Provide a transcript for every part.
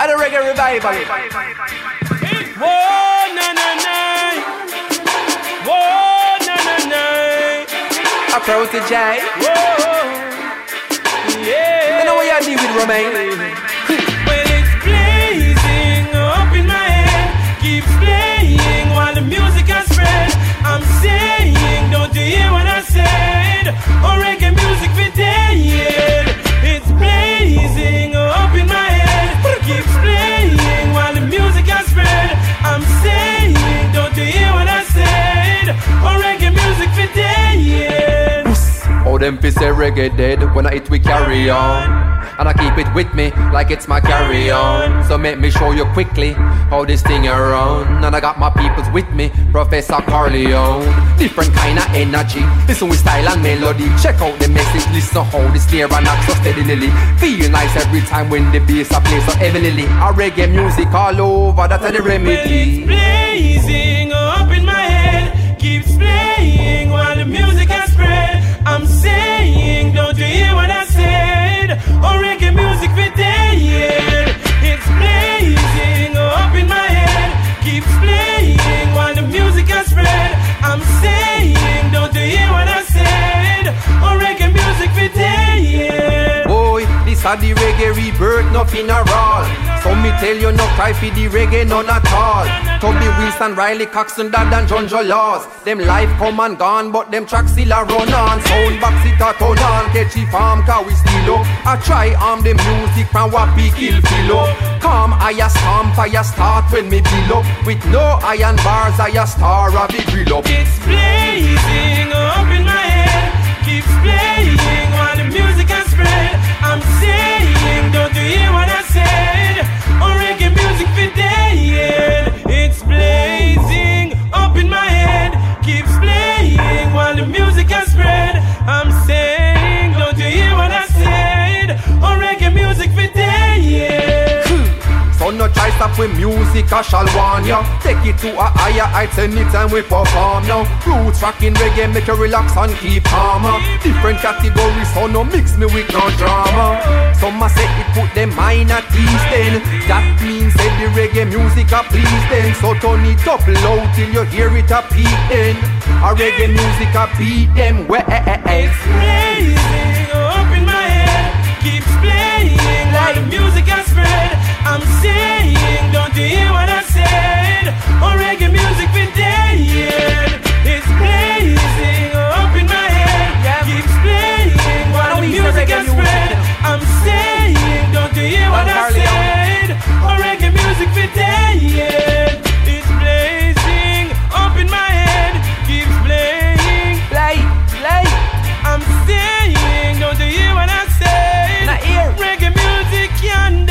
And the reggae revival. Whoa, na na na. Whoa, na na na. A protege. Whoa, yeah. You know what you do with Romain? Well, it's blazing up in my head, keeps playing while the music has spread. I'm saying, don't you hear what I said? Oh, reggae music for dead. It's blazing up in my head, keeps playing while the music has spread. I'm saying, don't you hear what I said? Oh, reggae music for dead. Oh, them fi say reggae dead. When I hit we carry on. And I keep it with me like it's my carry-on. So make me show you quickly how this thing around. And I got my peoples with me, Professor Carleone. Different kind of energy, listen with style and melody. Check out the message, listen how the snare and knocks so steadily. Feel nice every time when the bass I play so heavily. A reggae music all over, that's the remedy. Well, it's blazing up in my head, keeps playing while the music has spread. I'm saying, don't you hear what I said? Oh, reggae music for dead. It's blazing up in my head, keeps playing while the music has spread. I'm saying, don't you hear what I said? Oh, reggae music for dead. Boy, this a the reggae rebirth, nothing at all. So me tell you, no cry for the reggae, none at all. Toby Wilson, Riley Coxon, Dad and John Joe Laws. Them life come and gone, but them tracks still a run on. Sound box it a turn on, catchy farm car we still up. I try arm the music from Wappy kill filo. Come I a stomp, I a start when me bill up. With no iron bars, I a star of the grill up. It's blazing up in my head, keeps playing while the music has spread. I'm saying, don't you hear what I said? Oh, reggae music for dead. It's blazing up in my head, keeps playing while the music has spread. I'm saying, don't you hear what I said? Oh, reggae music for dead. So no try stop with music, I shall warn ya. Take it to a higher heights anytime we perform now. Roots rocking reggae make you relax and keep calmer. Different categories, so no mix me with no drama. Some a say it put them mind at ease then. That means say the reggae music a please them. So turn it up loud till you hear it a peak then. A reggae music a beat them. It's blazing up in my head, keeps playing while the music has spread. I'm saying, don't you hear what I said? Oh, reggae music for dead. It's blazing up in my head, keeps playing while the music has spread. I'm saying, don't you hear what I said? Oh, reggae music for dead. It's blazing up in my head, keeps playing. Play. I'm saying, don't you hear what I said? Not here. Reggae music candy.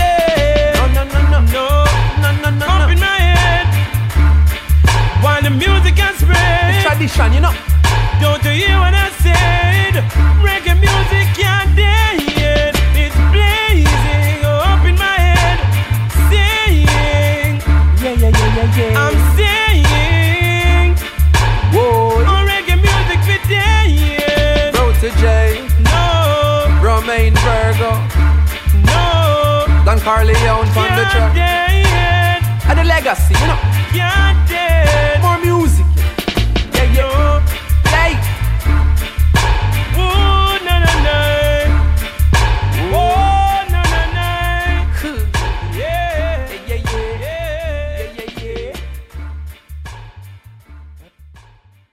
No. Up in my head, while the music has spread. Tradition, you know. Don't you hear what I said? Reggae music can't dead. It's blazing up in my head, saying, Yeah. I'm saying, Whoa. oh, reggae music for dead. Protege, No, Romain Virgo, no, Don Carleone from the can't track. dead. And the legacy, you know. Can't dead.